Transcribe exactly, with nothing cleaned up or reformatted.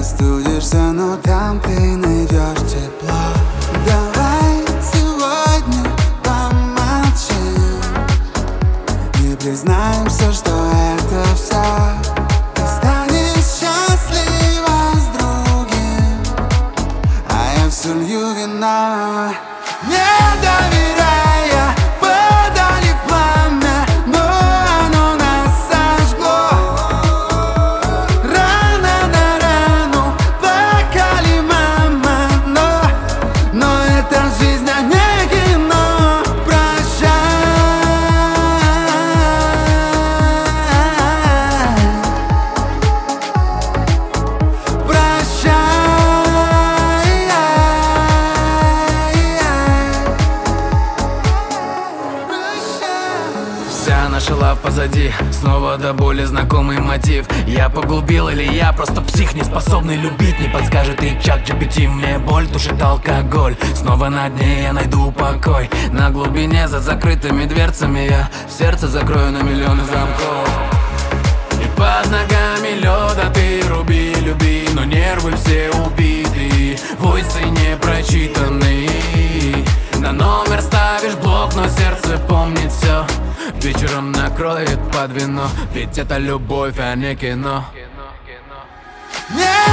простудишься, но там ты найдешь тепло. Давай сегодня помолчим и признаемся, что это все. Ты станешь счастлива с другим, а я все лью вино. Не доверяя, подали пламя, но оно нас сожгло. Рана на рану, плакали мама, но, но это жизнь, а не кино. Прощай, прощай. Вся наша лав позади, снова до боли знакомый мотив. Я погубил или я просто псих, не способный любить? Не подскажет и чат джи пи ти, мне боль тушит алкоголь. Снова на дне я найду покой, на глубине за закрытыми дверцами я сердце закрою на миллионы замков. И под ногами лёда ты руби, люби, но нервы все убиты, войсы не прочитаны. На номер ставишь блок, но сердце помнит все. Вечером накроет под вино, ведь это любовь, а не кино. Не